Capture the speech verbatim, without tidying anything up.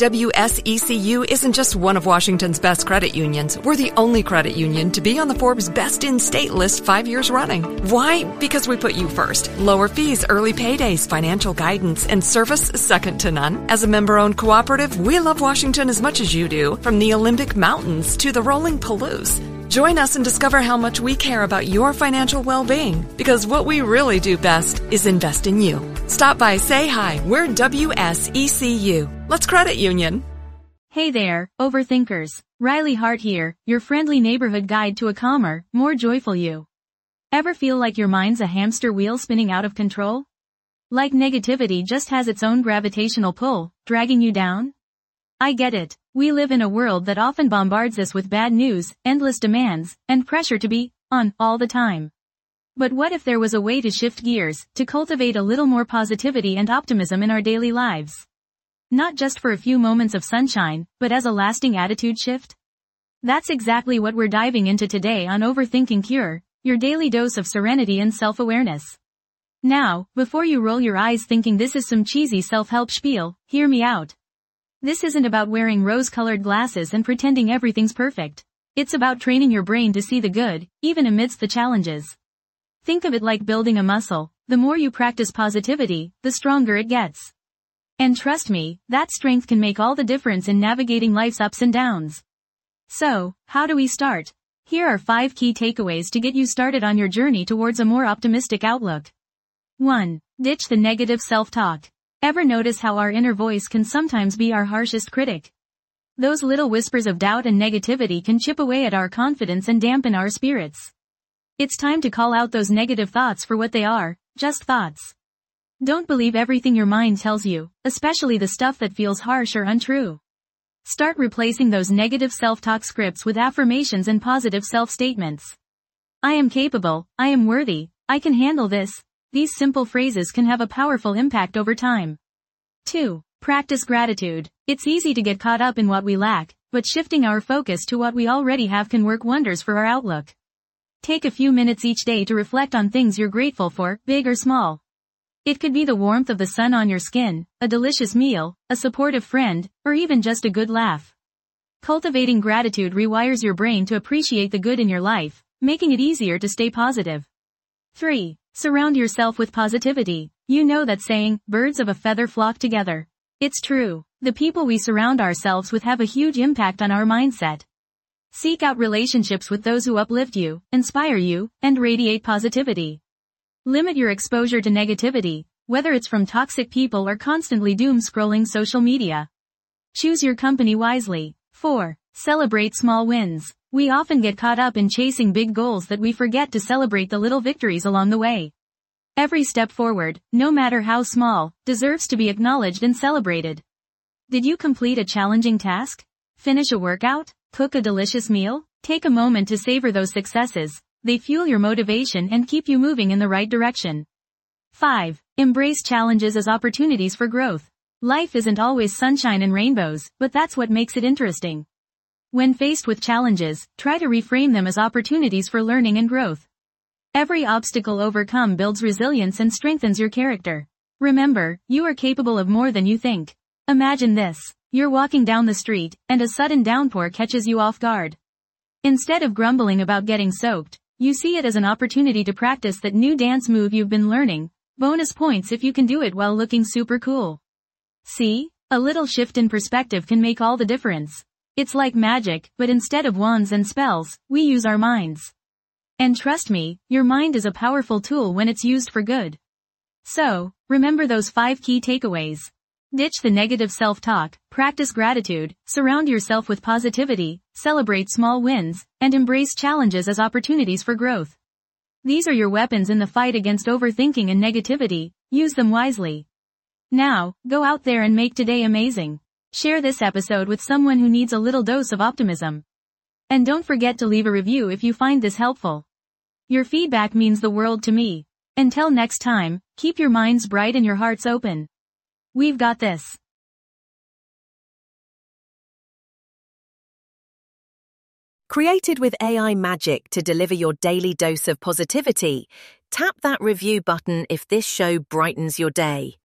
W S E C U isn't just one of Washington's best credit unions. We're the only credit union to be on the Forbes Best in State list five years running. Why? Because we put you first. Lower fees, early paydays, financial guidance, and service second to none. As a member-owned cooperative, we love Washington as much as you do, from the Olympic Mountains to the rolling Palouse. Join us and discover how much we care about your financial well-being, because what we really do best is invest in you. Stop by, say hi. We're W S E C U. Let's credit union. Hey there, overthinkers. Riley Hart here, your friendly neighborhood guide to a calmer, more joyful you. Ever feel like your mind's a hamster wheel spinning out of control? Like negativity just has its own gravitational pull, dragging you down? I get it. We live in a world that often bombards us with bad news, endless demands, and pressure to be on all the time. But what if there was a way to shift gears, to cultivate a little more positivity and optimism in our daily lives? Not just for a few moments of sunshine, but as a lasting attitude shift? That's exactly what we're diving into today on Overthinking Cure, your daily dose of serenity and self-awareness. Now, before you roll your eyes thinking this is some cheesy self-help spiel, hear me out. This isn't about wearing rose-colored glasses and pretending everything's perfect. It's about training your brain to see the good, even amidst the challenges. Think of it like building a muscle. The more you practice positivity, the stronger it gets. And trust me, that strength can make all the difference in navigating life's ups and downs. So, how do we start? Here are five key takeaways to get you started on your journey towards a more optimistic outlook. one. Ditch the negative self-talk. Ever notice how our inner voice can sometimes be our harshest critic? Those little whispers of doubt and negativity can chip away at our confidence and dampen our spirits. It's time to call out those negative thoughts for what they are, just thoughts. Don't believe everything your mind tells you, especially the stuff that feels harsh or untrue. Start replacing those negative self-talk scripts with affirmations and positive self-statements. I am capable, I am worthy, I can handle this. These simple phrases can have a powerful impact over time. two. Practice gratitude. It's easy to get caught up in what we lack, but shifting our focus to what we already have can work wonders for our outlook. Take a few minutes each day to reflect on things you're grateful for, big or small. It could be the warmth of the sun on your skin, a delicious meal, a supportive friend, or even just a good laugh. Cultivating gratitude rewires your brain to appreciate the good in your life, making it easier to stay positive. three. Surround yourself with positivity. You know that saying, birds of a feather flock together. It's true. The people we surround ourselves with have a huge impact on our mindset. Seek out relationships with those who uplift you, inspire you, and radiate positivity. Limit your exposure to negativity, whether it's from toxic people or constantly doom-scrolling social media. Choose your company wisely. four. Celebrate small wins. We often get caught up in chasing big goals that we forget to celebrate the little victories along the way. Every step forward, no matter how small, deserves to be acknowledged and celebrated. Did you complete a challenging task? Finish a workout? Cook a delicious meal? Take a moment to savor those successes. They fuel your motivation and keep you moving in the right direction. five. Embrace challenges as opportunities for growth. Life isn't always sunshine and rainbows, but that's what makes it interesting. When faced with challenges, try to reframe them as opportunities for learning and growth. Every obstacle overcome builds resilience and strengthens your character. Remember, you are capable of more than you think. Imagine this. You're walking down the street, and a sudden downpour catches you off guard. Instead of grumbling about getting soaked, you see it as an opportunity to practice that new dance move you've been learning. Bonus points if you can do it while looking super cool. See? A little shift in perspective can make all the difference. It's like magic, but instead of wands and spells, we use our minds. And trust me, your mind is a powerful tool when it's used for good. So, remember those five key takeaways. Ditch the negative self-talk, practice gratitude, surround yourself with positivity, celebrate small wins, and embrace challenges as opportunities for growth. These are your weapons in the fight against overthinking and negativity. Use them wisely. Now, go out there and make today amazing. Share this episode with someone who needs a little dose of optimism. And don't forget to leave a review if you find this helpful. Your feedback means the world to me. Until next time, keep your minds bright and your hearts open. We've got this. Created with A I magic to deliver your daily dose of positivity, tap that review button if this show brightens your day.